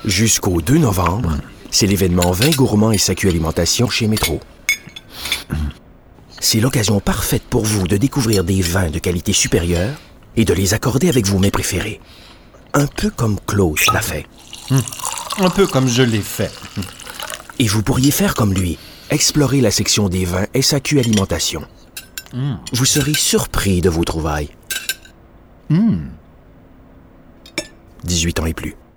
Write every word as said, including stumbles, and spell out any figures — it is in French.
Jusqu'au deux novembre, c'est l'événement Vin gourmand et S A Q Alimentation chez Métro. C'est l'occasion parfaite pour vous de découvrir des vins de qualité supérieure et de les accorder avec vos mets préférés. Un peu comme Klaus l'a fait. Un peu comme je l'ai fait. Et vous pourriez faire comme lui, explorer la section des vins S A Q Alimentation. Mm. Vous serez surpris de vos trouvailles. Mm. dix-huit ans et plus.